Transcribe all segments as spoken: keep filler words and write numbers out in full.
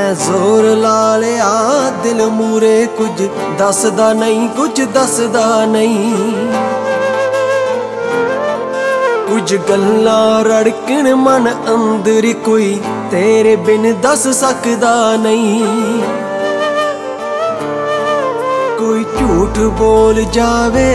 ਮੈਂ ਜ਼ੋਰ ਲਾ ਲਿਆ ਦਿਲ ਮੂਰੇ, ਕੁਝ ਦੱਸਦਾ ਨਹੀਂ, ਕੁਝ ਦੱਸਦਾ ਨਹੀਂ। ਕੁਝ ਗੱਲਾਂ ਰੜਕਣ ਮਨ ਅੰਦਰ, ਕੋਈ ਤੇਰੇ ਬਿਨ ਦੱਸ ਸਕਦਾ ਨਹੀਂ। ਕੋਈ ਝੂਠ ਬੋਲ ਜਾਵੇ,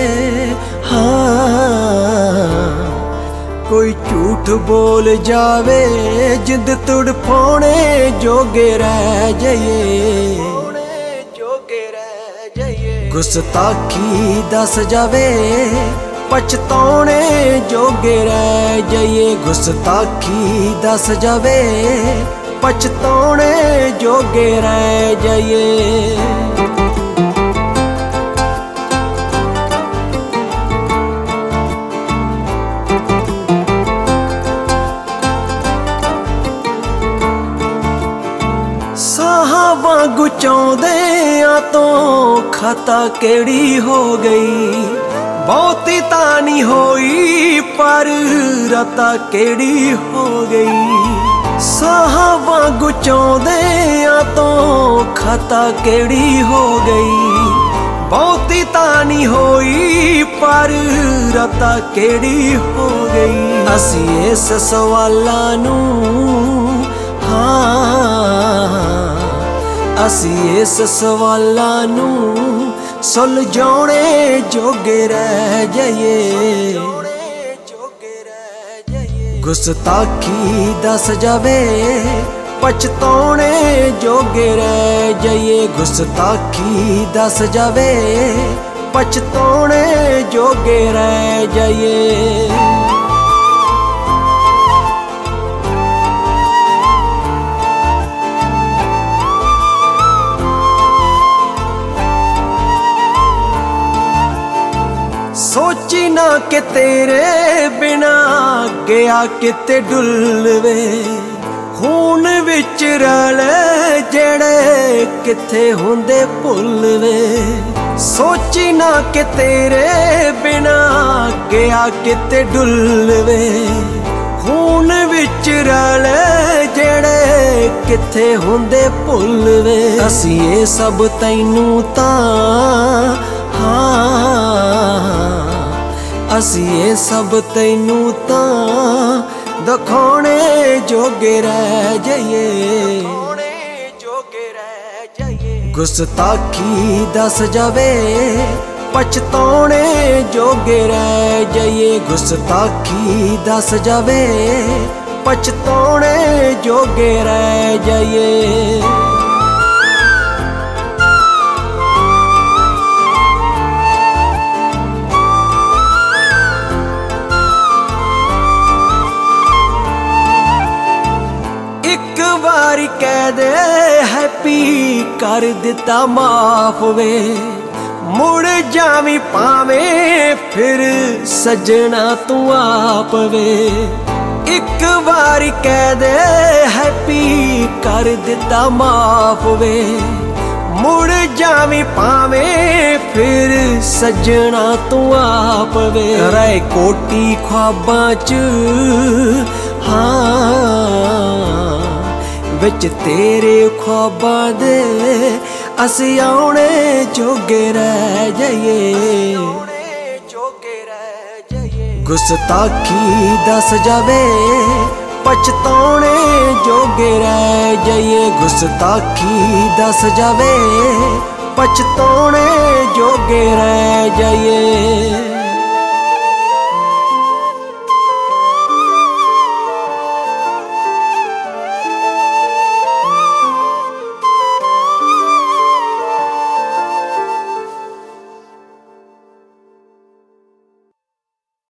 ਹਾਂ ਕੋਈ ਝੂਠ ਬੋਲ ਜਾਵੇ, ਜਿੰਦ ਤੜਫਾਉਣੇ ਜੋਗੇ ਰਹਿ ਜਾਈਏ, ਗੁਸਤਾਖੀ ਦੱਸ ਜਾਵੇ, ਪਛਤਾਉਣੇ ਜੋਗੇ ਰਹਿ ਜਾਈਏ। ਗੁਸਤਾਖੀ ਦੱਸ ਜਾਵੇ, ਪਛਤਾਉਣੇ ਜੋਗੇ ਰਹਿ ਜਾਈਏ। ਸਾਹਾਂ ਵਾਂਗੂ ਚਾਹੁੰਦਿਆਂ ਤੋਂ ਖਤਾ ਕਿਹੜੀ ਹੋ ਗਈ, ਬਹੁਤੀ ਤਾਂ ਨਹੀਂ ਹੋਈ ਪਰ ਰਤਾ ਕਿਹੜੀ ਹੋ ਗਈ। ਸਾਹਾਂ ਵਾਂਗੂ ਚਾਹੁੰਦਿਆਂ ਤੋਂ ਖਤਾ ਕਿਹੜੀ ਹੋ ਗਈ, ਬਹੁਤੀ ਤਾਂ ਨਹੀਂ ਹੋਈ ਪਰ ਰਤਾ ਕਿਹੜੀ ਹੋ ਗਈ। ਅਸੀਂ ਇਸ ਸਵਾਲਾਂ ਨੂੰ, ਹਾਂ ਅਸੀਂ ਇਸ ਸਵਾਲਾਂ ਨੂੰ ਸੁਲਝਾਉਣੇ ਜੋਗੇ ਰਹਿ ਜਾਈਏ। ਗੁਸਤਾਖੀ ਦੱਸ ਜਾਵੇ, ਪਛਤਾਉਣੇ ਜੋਗੇ ਰਹਿ ਜਾਈਏ। ਗੁਸਤਾਖੀ ਦੱਸ ਜਾਵੇ, ਪਛਤਾਉਣੇ ਜੋਗੇ ਰਹਿ ਜਾਈਏ। ਸੋਚੀ ਨਾ ਕਿ ਤੇਰੇ ਬਿਨਾ ਗਿਆ ਕਿਤੇ ਡੁੱਲਵੇ, ਖੂਨ ਵਿੱਚ ਰਲੇ ਜਿਹੜੇ ਕਿੱਥੇ ਹੁੰਦੇ ਭੁੱਲਵੇ। ਸੋਚੀ ਨਾ ਕਿ ਤੇਰੇ ਬਿਨਾ ਗਿਆ ਕਿਤੇ ਡੁੱਲਵੇ, ਖੂਨ ਵਿੱਚ ਰਲੇ ਜਿਹੜੇ ਕਿੱਥੇ ਹੁੰਦੇ ਭੁੱਲਵੇ। ਅਸੀਂ ਇਹ ਸਭ ਤੈਨੂੰ ਤਾਂ, ਹਾਂ ਅਸੀਂ ਇਹ ਸਭ ਤੈਨੂੰ ਤਾਂ ਦਿਖਾਉਣੇ ਜੋਗੇ ਰਹਿ ਜਾਈਏ। ਗੁਸਤਾਖੀ ਦੱਸ ਜਾਵੇ, ਪਛਤਾਉਣੇ ਜੋਗੇ ਰਹਿ ਜਾਈਏ। ਗੁਸਤਾਖੀ ਦੱਸ ਜਾਵੇ, ਪਛਤਾਉਣੇ ਜੋਗੇ ਰਹਿ ਜਾਈਏ। ਇੱਕ ਵਾਰੀ ਕਹਿ ਦੇ ਹੈਪੀ ਕਰ ਦਿੱਤਾ ਮਾਫ ਵੇ, ਮੁੜ ਜਾਵੀਂ ਭਾਵੇਂ ਫਿਰ ਸੱਜਣਾ ਤੂੰ ਆਪ ਵੇ। ਇੱਕ ਵਾਰੀ ਕਹਿ ਦੇ ਹੈਪੀ ਕਰ ਦਿੱਤਾ ਮਾਫ ਵੇ, ਮੁੜ ਜਾਵੀਂ ਭਾਵੇਂ ਫਿਰ ਸੱਜਣਾ ਤੂੰ ਆਪ ਵੇ। ਰਹਿ ਕੋਟੀ ਖ਼ਵਾਬਾਂ 'ਚ, ਹਾਂ ਵਿੱਚ ਤੇਰੇ ਖ਼ਵਾਬਾਂ ਦੇ ਅਸੀਂ ਆਉਣੇ ਜੋਗੇ ਰਹਿ ਜਾਈਏ। ਗੁਸਤਾਖੀ ਦੱਸ ਜਾਵੇ, ਪਛਤਾਉਣੇ ਜੋਗੇ ਰਹਿ ਜਾਈਏ। ਗੁਸਤਾਖੀ ਦੱਸ ਜਾਵੇ, ਪਛਤਾਉਣੇ ਜੋਗੇ ਰਹਿ ਜਾਈਏ।